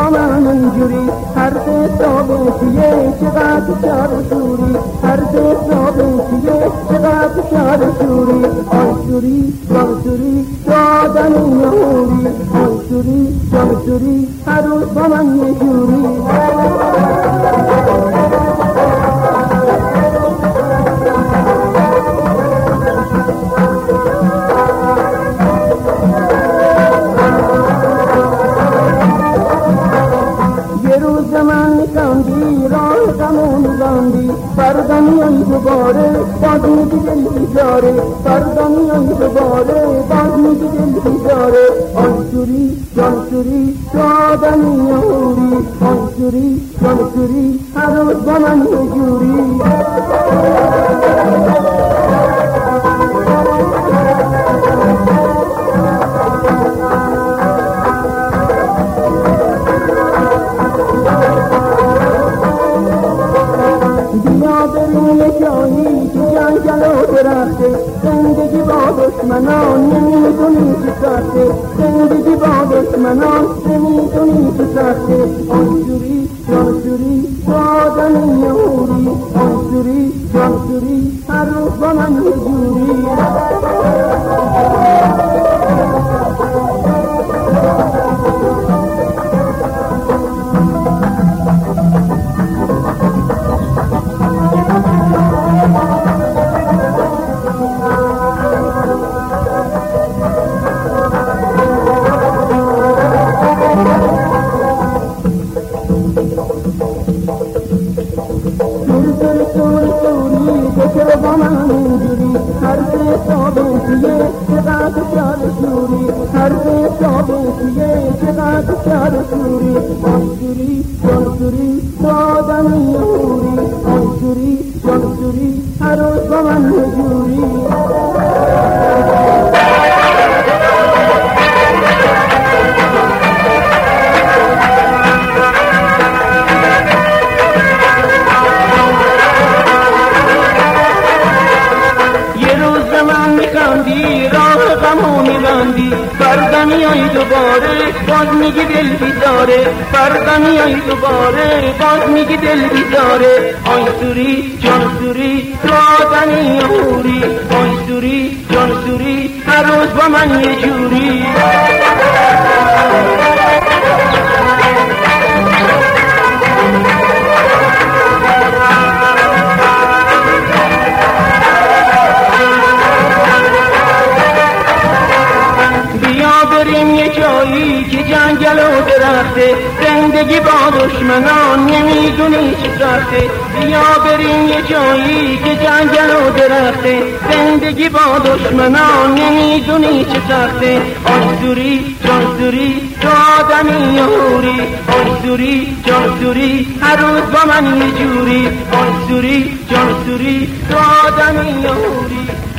با من اینجوری، هر حساب چیه چقدر شر شوری، هر حساب چیه چقدر شر شوری. آنشوری جانشوری دادنی نهوری، آنشوری جانشوری هر روز با من یه جوری. فردا میای دوباره باز میگی دل بیزاره، فردا میای دوباره باز میگی دل بیزاره. آنشوری جانشوری تو آدمی نهوری، آنشوری جانشوری هر روز با من یه جوری. جایی که جنگل و درخته، زندگی با دشمنان نمیدونی چه سخته، زندگی با دشمنان نمیدونی چه سخته. آنشوری جانشوری تو آدمی نهوری، آنشوری جانشوری هر روز با من یه جوری. با من اینجوری، هر حساب چیه چقدر شر شوری، هر حساب چیه چقدر شر شوری. آنشوری جانشوری تو آدمی نهوری، آنشوری جانشوری هر روز با من یه جوری. راه غمو میراندی، فردا میای دوباره باز میگی دل بیزاره، فردا میای دوباره باز میگی دل بیزاره. آنشوری جانشوری تو آدمی نهوری، آنشوری جانشوری هر روز با من یه جوری. که جنگل و درخته، زندگی با دشمنان نمیدونی چه سخته. بیا بریم یه جایی که جنگل و درخته، زندگی با دشمنان نمیدونی چه سخته. آنشوری جانشوری تو آدمی نهوری، آنشوری جانشوری هر روز با من یه جوری، آنشوری جانشوری تو آدمی نهوری.